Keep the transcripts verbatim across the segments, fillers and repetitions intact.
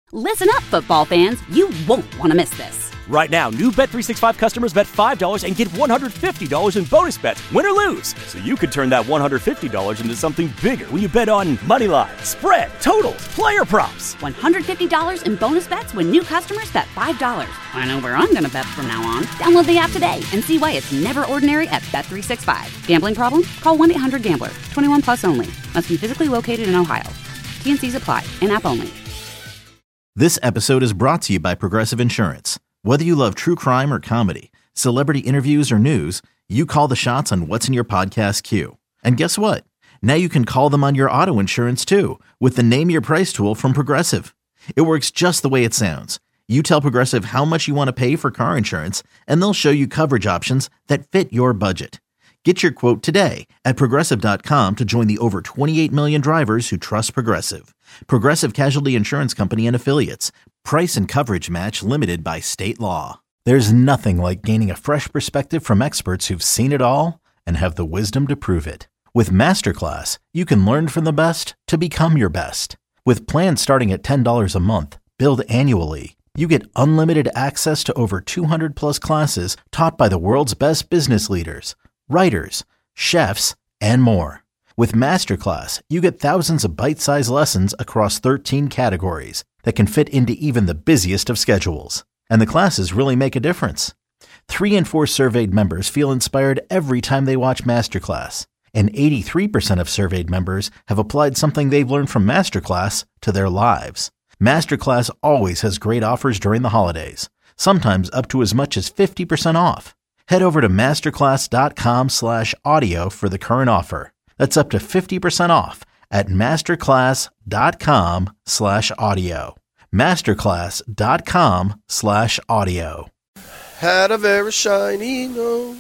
Listen up, football fans. You won't want to miss this. Right now, new Bet three sixty-five customers bet five dollars and get one hundred fifty dollars in bonus bets, win or lose. So you could turn that one hundred fifty dollars into something bigger when you bet on money line, spread, totals, player props. one hundred fifty dollars in bonus bets when new customers bet five dollars. I know where I'm going to bet from now on. Download the app today and see why it's never ordinary at Bet three sixty-five. Gambling problem? Call one eight hundred gambler. twenty-one plus only. Must be physically located in Ohio. T N Cs apply. In-app only. This episode is brought to you by Progressive Insurance. Whether you love true crime or comedy, celebrity interviews or news, you call the shots on what's in your podcast queue. And guess what? Now you can call them on your auto insurance too with the Name Your Price tool from Progressive. It works just the way it sounds. You tell Progressive how much you want to pay for car insurance, and they'll show you coverage options that fit your budget. Get your quote today at Progressive dot com to join the over twenty-eight million drivers who trust Progressive. Progressive Casualty Insurance Company and Affiliates. Price and coverage match limited by state law. There's nothing like gaining a fresh perspective from experts who've seen it all and have the wisdom to prove it. With Masterclass, you can learn from the best to become your best. With plans starting at ten dollars a month, billed annually, you get unlimited access to over two hundred plus classes taught by the world's best business leaders, writers, chefs, and more. With Masterclass, you get thousands of bite-sized lessons across thirteen categories that can fit into even the busiest of schedules. And the classes really make a difference. Three in four surveyed members feel inspired every time they watch Masterclass. And eighty-three percent of surveyed members have applied something they've learned from Masterclass to their lives. Masterclass always has great offers during the holidays, sometimes up to as much as fifty percent off. Head over to masterclass.com slash audio for the current offer. That's up to fifty percent off at masterclass.com slash audio. Masterclass.com slash audio. Had a very shiny nose.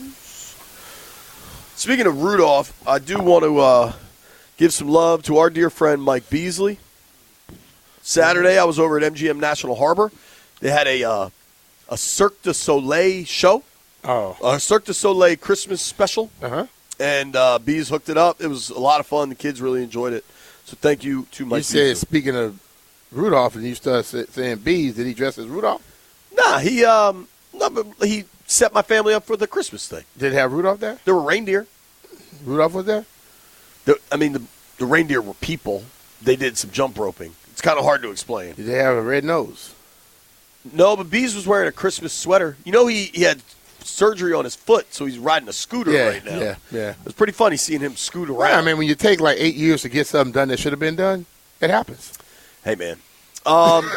Speaking of Rudolph, I do want to uh, give some love to our dear friend Mike Beasley. Saturday, I was over at M G M National Harbor. They had a uh, a Cirque du Soleil show. Oh. A Cirque du Soleil Christmas special. Uh-huh. And uh, Bees hooked it up. It was a lot of fun. The kids really enjoyed it. So thank you to Mike You said, Beasley. Speaking of Rudolph, and you started saying Bees, did he dress as Rudolph? Nah, he um, no, but he set my family up for the Christmas thing. Did it have Rudolph there? There were reindeer. Rudolph was there? The, I mean, the, the reindeer were people. They did some jump roping. It's kind of hard to explain. Did they have a red nose? No, but Bees was wearing a Christmas sweater. You know, he, he had surgery on his foot, so he's riding a scooter yeah, right now. Yeah, yeah. It was pretty funny seeing him scoot around. Yeah, I mean, when you take like eight years to get something done that should have been done, it happens. Hey, man. Um,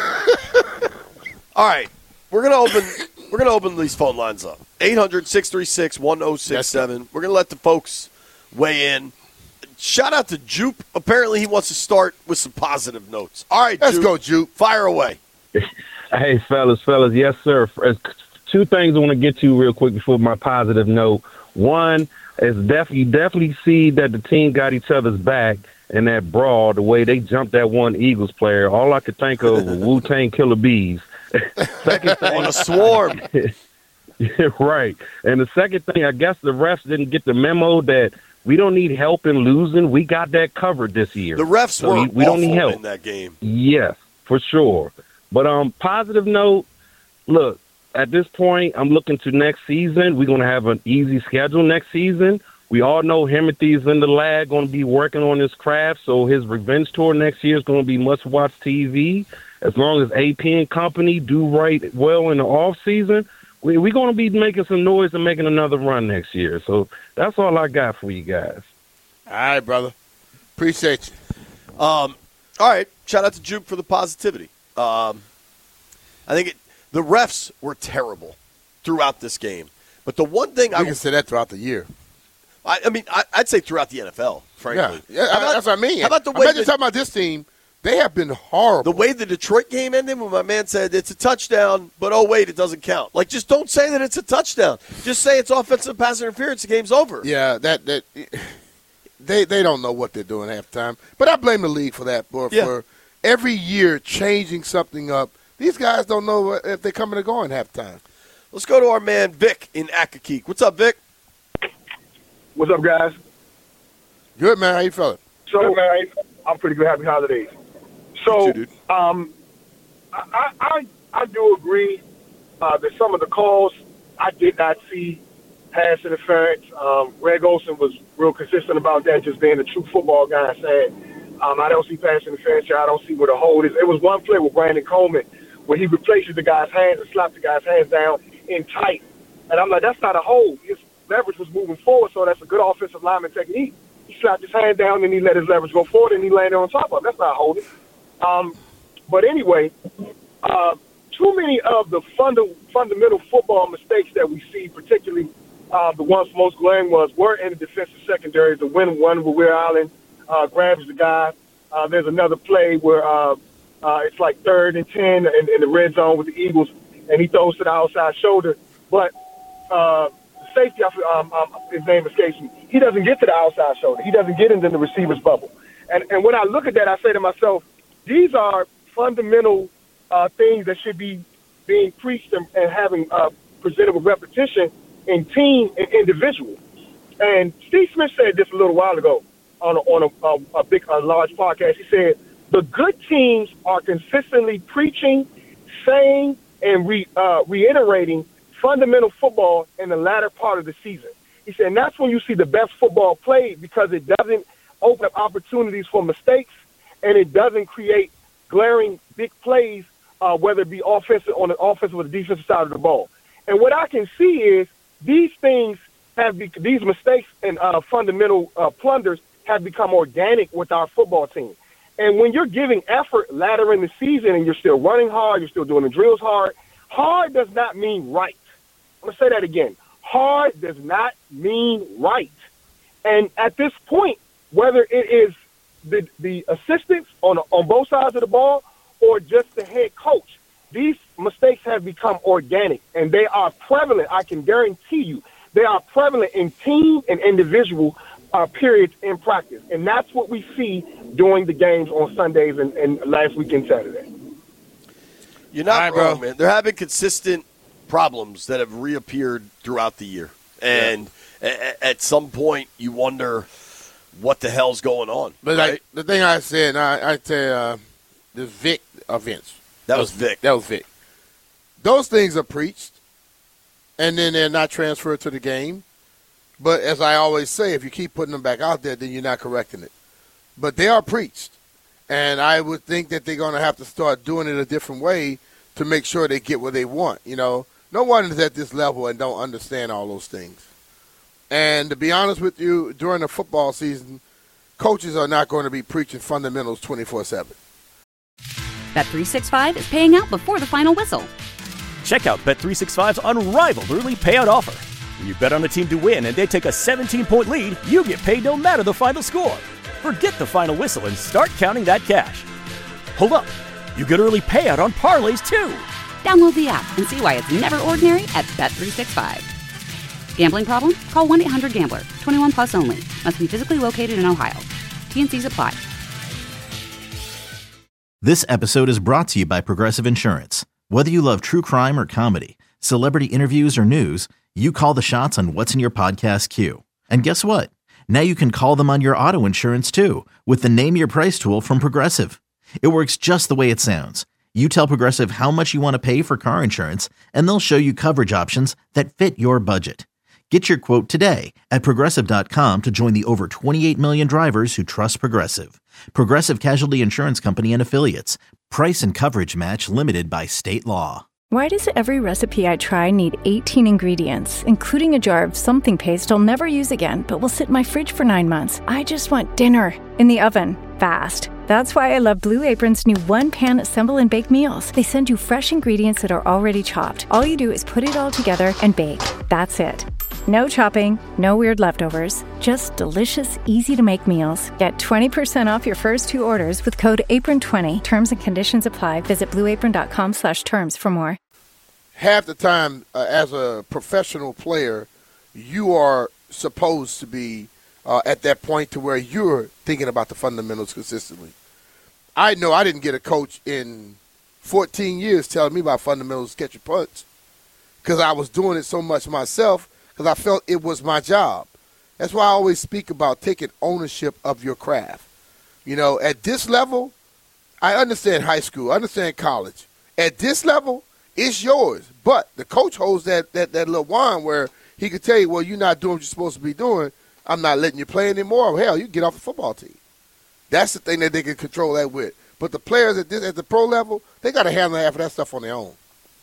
all right, we're gonna open. We're gonna open these phone lines up. eight hundred, six three six, one oh six seven. We're gonna let the folks weigh in. Shout out to Jupe. Apparently, he wants to start with some positive notes. All right, let's Jupe. go, Jupe. Fire away. Hey, fellas, fellas, yes, sir. Two things I want to get to real quick before my positive note. One is definitely you definitely see that the team got each other's back in that brawl, the way they jumped that one Eagles player. All I could think of was Wu-Tang Killer Bees. Second thing, on a swarm. Right. And the second thing, I guess the refs didn't get the memo that we don't need help in losing. We got that covered this year. The refs so were we, we don't need help in that game. Yes, for sure. But um, positive note, look, at this point, I'm looking to next season. We're going to have an easy schedule next season. We all know Himothy's in the lab, going to be working on his craft, so his revenge tour next year is going to be must-watch T V. As long as A P and company do right well in the offseason, we, we're going to be making some noise and making another run next year. So that's all I got for you guys. All right, brother. Appreciate you. Um, all right. Shout out to Jupe for the positivity. Um, I think it, the refs were terrible throughout this game. But the one thing we I can say that throughout the year. I, I mean, I, I'd say throughout the N F L, frankly. Yeah, yeah about, that's what I mean. How about the way I'm not that, just talking about this team. They have been horrible. The way the Detroit game ended when my man said it's a touchdown, but oh, wait, it doesn't count. Like, just don't say that it's a touchdown. Just say it's offensive pass interference. The game's over. Yeah, that that they they don't know what they're doing half the time. But I blame the league for that, for, yeah. for every year changing something up. These guys don't know if they're coming or going half the time. Let's go to our man Vic in Accokeek. What's up, Vic? What's up, guys? Good, man. How you feeling? So, man, I'm pretty good. Happy holidays. So, you too, dude. um, I, I, I do agree uh, that some of the calls I did not see pass interference. Um, Greg Olsen was real consistent about that, just being a true football guy, saying, um, I don't see pass interference here. I don't see where the hold is. It was one play with Brandon Coleman where he replaces the guy's hands and slaps the guy's hands down in tight. And I'm like, that's not a hold. His leverage was moving forward, so that's a good offensive lineman technique. He slapped his hand down and he let his leverage go forward and he landed on top of it. That's not holding. Um, but anyway, uh, too many of the funda- fundamental football mistakes that we see, particularly uh, the ones most glaring ones, were in the defensive secondary. The win one where Weir Allen uh, grabs the guy. Uh, there's another play where uh, uh, it's like third and ten in, in the red zone with the Eagles, and he throws to the outside shoulder. But uh, safety, um, um, his name escapes me, he doesn't get to the outside shoulder. He doesn't get into the receiver's bubble. And, and when I look at that, I say to myself, these are fundamental uh, things that should be being preached and, and having uh, presented with repetition in team and individual. And Steve Smith said this a little while ago on a, on a, a, a big, a large podcast. He said, the good teams are consistently preaching, saying, and re, uh, reiterating fundamental football in the latter part of the season. He said, and that's when you see the best football played, because it doesn't open up opportunities for mistakes, and it doesn't create glaring big plays, uh, whether it be offensive on the offensive or the defensive side of the ball. And what I can see is these things have be- these mistakes and uh, fundamental uh, plunders have become organic with our football team. And when you're giving effort later in the season and you're still running hard, you're still doing the drills hard, hard does not mean right. I'm going to say that again. Hard does not mean right. And at this point, whether it is the, the assistants on, on both sides of the ball or just the head coach, these mistakes have become organic, and they are prevalent. I can guarantee you they are prevalent in team and individual uh, periods in practice. And that's what we see during the games on Sundays and, and last weekend Saturday. You're not right, wrong, bro. man. They're having consistent problems that have reappeared throughout the year. And yeah. a- at some point, you wonder what the hell's going on. But right? like the thing I said, I, I tell uh, the Vic events. That was Vic. That was Vic. Those things are preached, and then they're not transferred to the game. But as I always say, if you keep putting them back out there, then you're not correcting it. But they are preached, and I would think that they're going to have to start doing it a different way to make sure they get what they want. You know, no one is at this level and don't understand all those things. And to be honest with you, during the football season, coaches are not going to be preaching fundamentals twenty-four seven. Bet three sixty-five is paying out before the final whistle. Check out Bet three sixty-five's unrivaled early payout offer. When you bet on a team to win and they take a seventeen-point lead, you get paid no matter the final score. Forget the final whistle and start counting that cash. Hold up. You get early payout on parlays, too. Download the app and see why it's never ordinary at Bet three sixty-five. Gambling problem? Call one eight hundred gambler. twenty-one plus only. Must be physically located in Ohio. T and C's apply. This episode is brought to you by Progressive Insurance. Whether you love true crime or comedy, celebrity interviews or news, you call the shots on what's in your podcast queue. And guess what? Now you can call them on your auto insurance too with the Name Your Price tool from Progressive. It works just the way it sounds. You tell Progressive how much you want to pay for car insurance, and they'll show you coverage options that fit your budget. Get your quote today at Progressive dot com to join the over twenty-eight million drivers who trust Progressive. Progressive Casualty Insurance Company and Affiliates. Price and coverage match limited by state law. Why does every recipe I try need eighteen ingredients, including a jar of something paste I'll never use again, but will sit in my fridge for nine months? I just want dinner in the oven, fast. That's why I love Blue Apron's new one-pan assemble and bake meals. They send you fresh ingredients that are already chopped. All you do is put it all together and bake. That's it. No chopping, no weird leftovers, just delicious, easy-to-make meals. Get twenty percent off your first two orders with code apron twenty. Terms and conditions apply. Visit blue apron dot com slash terms for more. Half the time, uh, as a professional player, you are supposed to be uh, at that point to where you're thinking about the fundamentals consistently. I know I didn't get a coach in fourteen years telling me about fundamentals, catch your punch, because I was doing it so much myself because I felt it was my job. That's why I always speak about taking ownership of your craft. You know, at this level, I understand high school, I understand college, At this level, it's yours. But the coach holds that, that, that little wand where he could tell you, well, you're not doing what you're supposed to be doing. I'm not letting you play anymore. Hell, you get off the football team. That's the thing that they can control that with. But the players at, this, at the pro level, they got to handle half of that stuff on their own.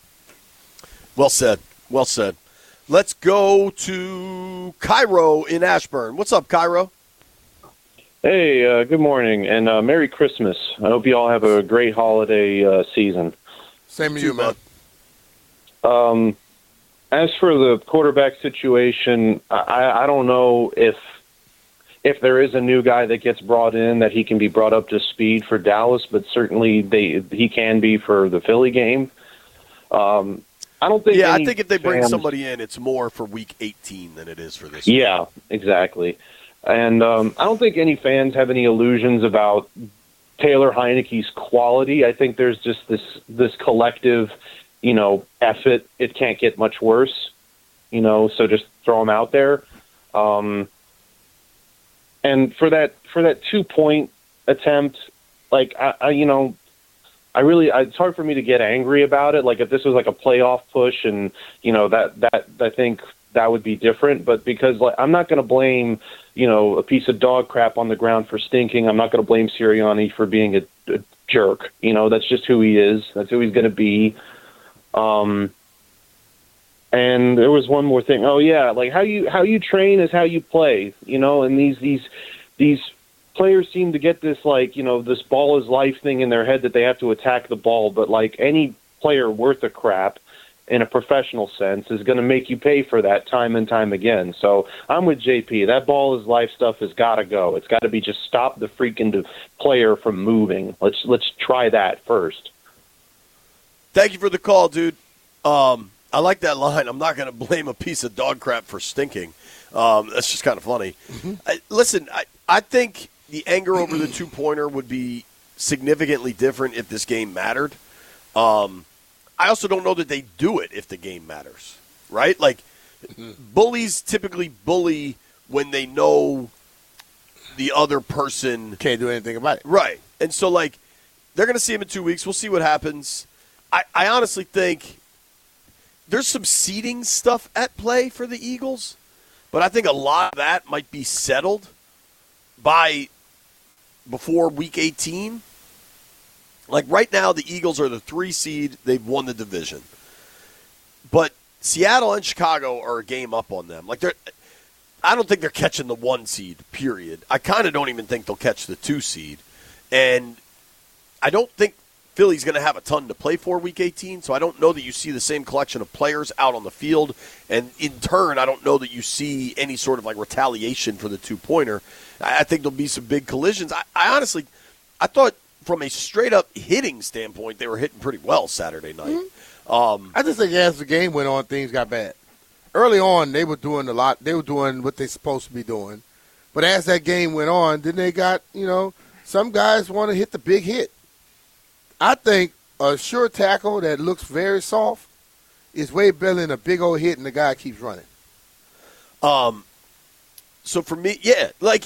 Well said. Well said. Let's go to Cairo in Ashburn. What's up, Cairo? Hey, uh, good morning, and uh, Merry Christmas. I hope you all have a great holiday uh, season. Same to you, man. Um, as for the quarterback situation, I, I don't know if if there is a new guy that gets brought in that he can be brought up to speed for Dallas, but certainly they he can be for the Philly game. Um, I don't think. Yeah, any I think if they bring fans, somebody in, it's more for Week eighteen than it is for this. Week. Yeah, exactly. And um, I don't think any fans have any illusions about Taylor Heineke's quality. I think there's just this this collective, you know, F it. It can't get much worse, you know. So just throw him out there. Um, and for that for that two point attempt, like I, I you know. I really, it's hard for me to get angry about it. Like if this was like a playoff push and, you know, that, that, I think that would be different. But because like, I'm not going to blame, you know, a piece of dog crap on the ground for stinking. I'm not going to blame Sirianni for being a, a jerk. You know, that's just who he is. That's who he's going to be. Um, and there was one more thing. Oh yeah. Like how you, how you train is how you play, you know, and these, these, these, players seem to get this, like, you know, this ball is life thing in their head that they have to attack the ball. But, like, any player worth a crap in a professional sense is going to make you pay for that time and time again. So I'm with J P. That ball is life stuff has got to go. It's got to be just stop the freaking player from moving. Let's let's try that first. Thank you for the call, dude. Um, I like that line. I'm not going to blame a piece of dog crap for stinking. Um, that's just kind of funny. Mm-hmm. I, listen, I, I think – the anger over the two-pointer would be significantly different if this game mattered. Um, I also don't know that they do it if the game matters, right? Like, mm-hmm. bullies typically bully when they know the other person can't do anything about it. Right. And so, like, they're going to see him in two weeks. We'll see what happens. I, I honestly think there's some seeding stuff at play for the Eagles, but I think a lot of that might be settled by – before Week eighteen. Like right now, the Eagles are the three seed. They've won the division. But Seattle and Chicago are a game up on them. Like they're, I don't think they're catching the one seed, period. I kind of don't even think they'll catch the two seed. And I don't think Philly's going to have a ton to play for Week eighteen, so I don't know that you see the same collection of players out on the field. And in turn, I don't know that you see any sort of like retaliation for the two-pointer. I think there'll be some big collisions. I, I honestly, I thought from a straight-up hitting standpoint, they were hitting pretty well Saturday night. Mm-hmm. Um, I just think as the game went on, things got bad. Early on, they were doing a lot. They were doing what they're supposed to be doing. But as that game went on, then they got, you know, some guys want to hit the big hit. I think a sure tackle that looks very soft is way better than a big old hit and the guy keeps running. Um. So for me, yeah, like,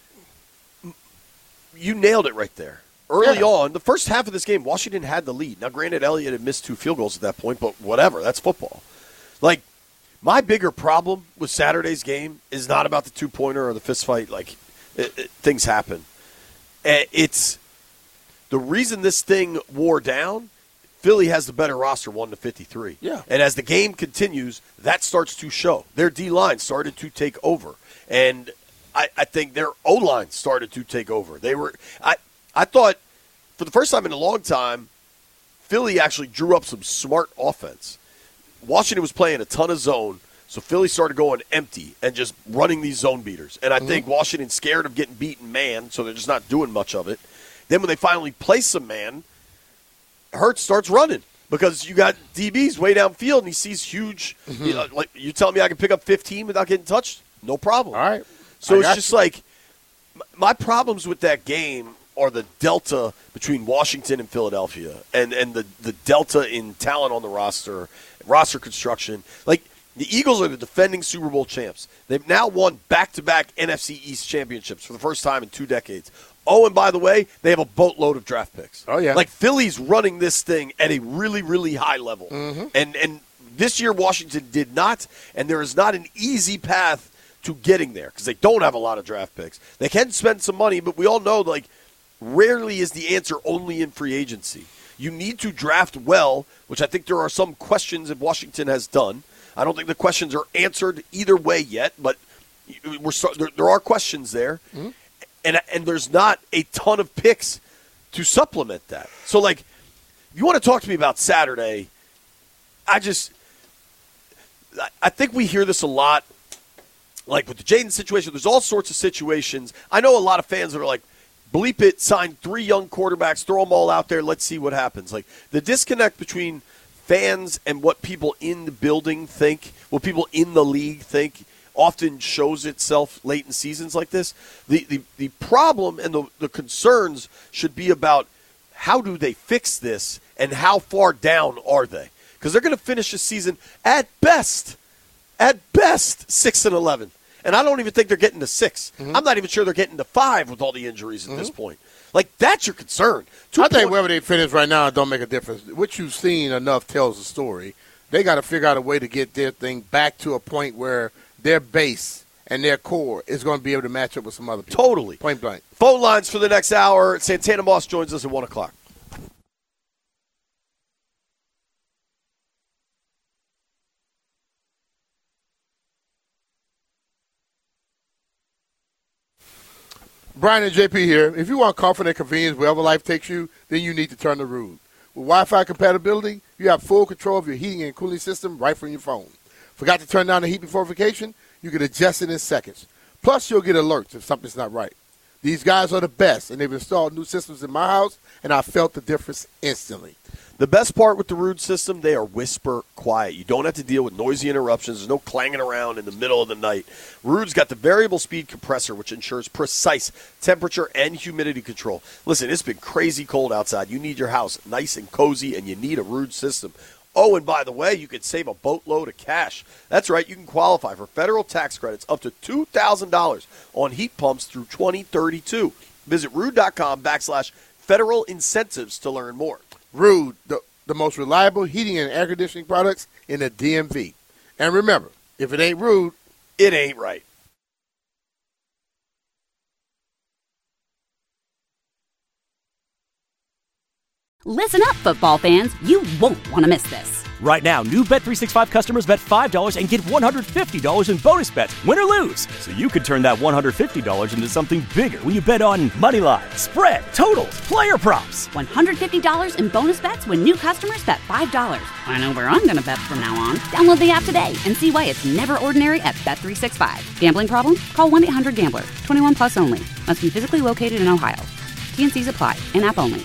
you nailed it right there. Early yeah. on, the first half of this game, Washington had the lead. Now, granted, Elliott had missed two field goals at that point, but whatever. That's football. Like, my bigger problem with Saturday's game is not about the two-pointer or the fist fight. Like, it, it, things happen. It's the reason this thing wore down, Philly has the better roster, one to fifty-three. Yeah. And as the game continues, that starts to show. Their D-line started to take over. And I, I think their O-line started to take over. They were I, I thought, for the first time in a long time, Philly actually drew up some smart offense. Washington was playing a ton of zone, so Philly started going empty and just running these zone beaters. And I mm-hmm. think Washington's scared of getting beaten man, so they're just not doing much of it. Then when they finally play some man, Hurts starts running because you got D Bs way downfield, and he sees huge. Mm-hmm. You know, like you telling me I can pick up fifteen without getting touched? No problem. All right. So I it's just you. like my problems with that game are the delta between Washington and Philadelphia and, and the, the delta in talent on the roster, roster construction. Like, the Eagles are the defending Super Bowl champs. They've now won back-to-back N F C East championships for the first time in two decades. Oh, and by the way, they have a boatload of draft picks. Oh, yeah. Like, Philly's running this thing at a really, really high level. Mm-hmm. And and this year, Washington did not, and there is not an easy path to getting there because they don't have a lot of draft picks. They can spend some money, but we all know, like, rarely is the answer only in free agency. You need to draft well, which I think there are some questions that Washington has done. I don't think the questions are answered either way yet, but we're there, there are questions there. Mm-hmm. And and there's not a ton of picks to supplement that. So, like, if you want to talk to me about Saturday, I just – I think we hear this a lot, like with the Jaden situation. There's all sorts of situations. I know a lot of fans that are like, bleep it, sign three young quarterbacks, throw them all out there, let's see what happens. Like, the disconnect between fans and what people in the building think, what people in the league think, often shows itself late in seasons like this. The the, the problem and the, the concerns should be about how do they fix this and how far down are they? Because they're going to finish the season at best, at best, six and eleven. And I don't even think they're getting to six. Mm-hmm. I'm not even sure they're getting to five with all the injuries at mm-hmm. this point. Like, that's your concern. Two I think point- wherever they finish right now, it don't make a difference. What you've seen enough tells the story. They got to figure out a way to get their thing back to a point where their base and their core is going to be able to match up with some other people. Totally. Point blank. Phone lines for the next hour. Santana Moss joins us at one o'clock. Brian and J P here. If you want comfort and convenience wherever life takes you, then you need to turn to Ruud. With Wi-Fi compatibility, you have full control of your heating and cooling system right from your phone. Forgot to turn down the heat before vacation? You can adjust it in seconds. Plus, you'll get alerts if something's not right. These guys are the best, and they've installed new systems in my house, and I felt the difference instantly. The best part with the Ruud system, they are whisper quiet. You don't have to deal with noisy interruptions. There's no clanging around in the middle of the night. Ruud's got the variable speed compressor, which ensures precise temperature and humidity control. Listen, it's been crazy cold outside. You need your house nice and cozy, and you need a Ruud system. Oh, and by the way, you can save a boatload of cash. That's right, you can qualify for federal tax credits up to two thousand dollars on heat pumps through twenty thirty-two. Visit Ruud.com backslash federal incentives to learn more. Ruud, the, the most reliable heating and air conditioning products in the D M V. And remember, if it ain't Ruud, it ain't right. Listen up, football fans. You won't want to miss this. Right now, new Bet three sixty-five customers bet five dollars and get one hundred fifty dollars in bonus bets, win or lose. So you could turn that one hundred fifty dollars into something bigger when you bet on money line, spread, totals, player props. one hundred fifty dollars in bonus bets when new customers bet five dollars. I know where I'm going to bet from now on. Download the app today and see why it's never ordinary at Bet three sixty-five. Gambling problem? Call one eight hundred gambler. twenty-one plus only. Must be physically located in Ohio. T N Cs apply. In-app only.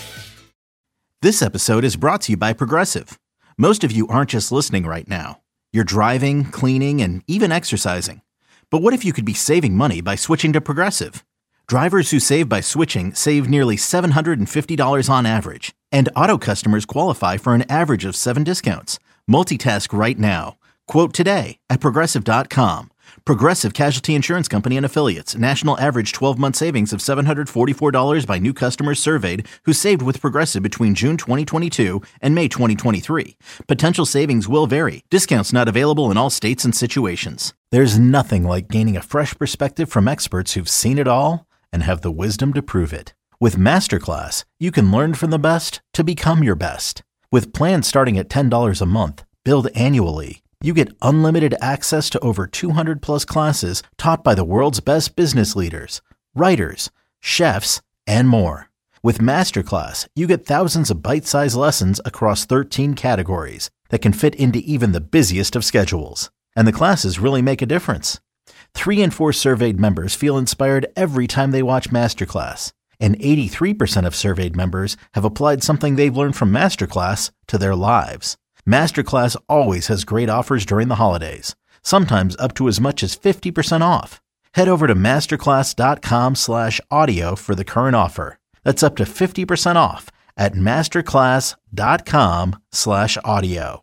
This episode is brought to you by Progressive. Most of you aren't just listening right now. You're driving, cleaning, and even exercising. But what if you could be saving money by switching to Progressive? Drivers who save by switching save nearly seven hundred fifty dollars on average. And auto customers qualify for an average of seven discounts. Multitask right now. Quote today at Progressive dot com. Progressive Casualty Insurance Company and Affiliates. National average twelve-month savings of seven hundred forty-four dollars by new customers surveyed who saved with Progressive between June twenty twenty-two and May twenty twenty-three. Potential savings will vary. Discounts not available in all states and situations. There's nothing like gaining a fresh perspective from experts who've seen it all and have the wisdom to prove it. With Masterclass, you can learn from the best to become your best. With plans starting at ten dollars a month, billed annually, you get unlimited access to over two hundred plus classes taught by the world's best business leaders, writers, chefs, and more. With Masterclass, you get thousands of bite-sized lessons across thirteen categories that can fit into even the busiest of schedules. And the classes really make a difference. Three in four surveyed members feel inspired every time they watch Masterclass. And eighty-three percent of surveyed members have applied something they've learned from Masterclass to their lives. Masterclass always has great offers during the holidays, sometimes up to as much as fifty percent off. Head over to masterclass.com slash audio for the current offer. That's up to fifty percent off at masterclass.com slash audio.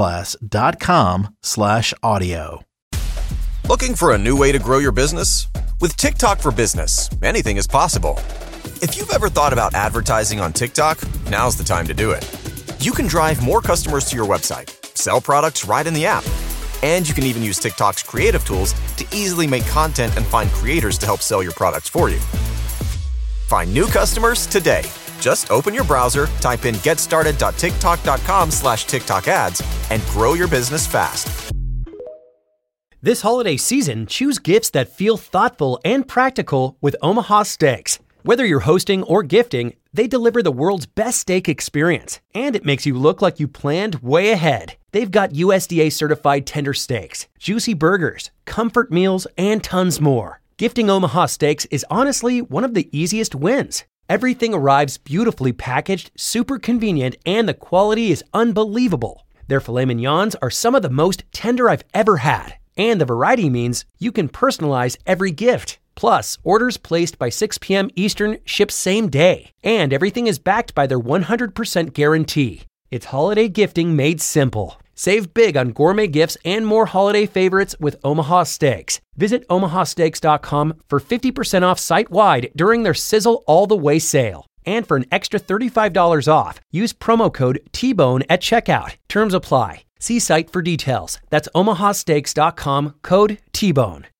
Masterclass.com slash audio. Looking for a new way to grow your business? With TikTok for Business, anything is possible. If you've ever thought about advertising on TikTok, now's the time to do it. You can drive more customers to your website, sell products right in the app, and you can even use TikTok's creative tools to easily make content and find creators to help sell your products for you. Find new customers today. Just open your browser, type in getstarted.tiktok.com slash TikTok ads, and grow your business fast. This holiday season, choose gifts that feel thoughtful and practical with Omaha Steaks. Whether you're hosting or gifting, they deliver the world's best steak experience, and it makes you look like you planned way ahead. They've got U S D A-certified tender steaks, juicy burgers, comfort meals, and tons more. Gifting Omaha Steaks is honestly one of the easiest wins. Everything arrives beautifully packaged, super convenient, and the quality is unbelievable. Their filet mignons are some of the most tender I've ever had, and the variety means you can personalize every gift. Plus, orders placed by six p.m. Eastern ship same day, and everything is backed by their one hundred percent guarantee. It's holiday gifting made simple. Save big on gourmet gifts and more holiday favorites with Omaha Steaks. Visit omaha steaks dot com for fifty percent off site-wide during their Sizzle All the Way sale. And for an extra thirty-five dollars off, use promo code T-Bone at checkout. Terms apply. See site for details. That's omaha steaks dot com, code T-Bone.